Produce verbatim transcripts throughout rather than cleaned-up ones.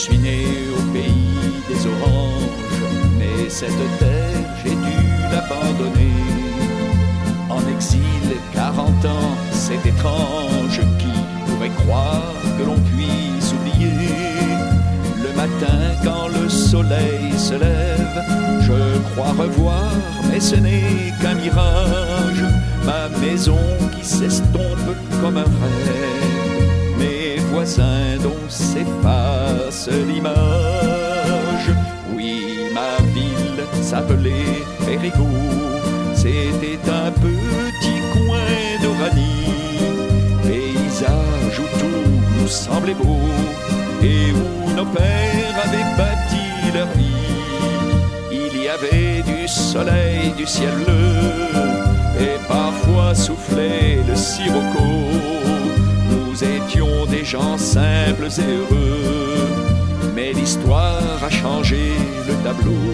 suis né au pays des oranges, mais cette terre j'ai dû l'abandonner. En exil, quarante ans, c'est étrange. Qui pourrait croire que l'on puisse oublier? Le matin, quand le soleil se lève, je crois revoir, mais ce n'est qu'un mirage. Ma maison qui s'estompe comme un rêve, mes voisins dont s'efface l'image. Oui, ma ville s'appelait Périgueux. C'était un petit coin d'Oranie, paysage où tout nous semblait beau et où nos pères avaient bâti leur vie. Il y avait du soleil, du ciel bleu et parfois soufflait le sirocco. Nous étions des gens simples et heureux, mais l'histoire a changé le tableau.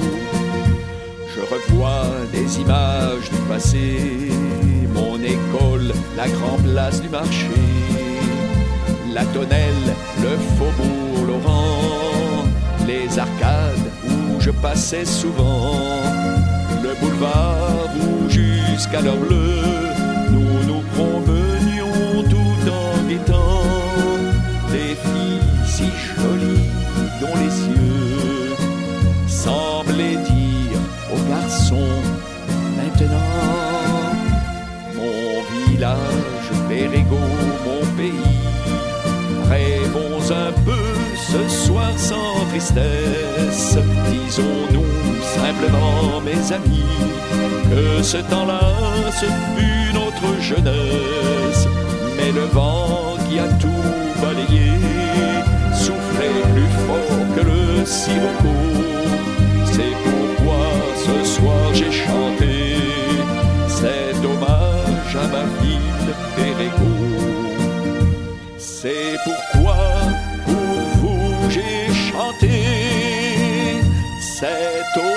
Je revois des images du passé, mon école, la grande place du marché, la tonnelle, le faubourg Laurent, les arcades où je passais souvent, le boulevard où jusqu'à l'heure bleue, nous nous promenions tout en guettant des filles si jolies dont les yeux semblaient dire aux garçons maintenant. Mon village, Périgueux, mon pays, rêvons un peu ce soir sans tristesse. Disons-nous simplement, mes amis, que ce temps-là, ce fut notre jeunesse. Mais le vent qui a tout balayé soufflait plus fort que le sirocco. C'est pourquoi ce soir j'ai chanté cet hommage à ma ville Périgueux. C'est pourquoi pour vous j'ai chanté cet hommage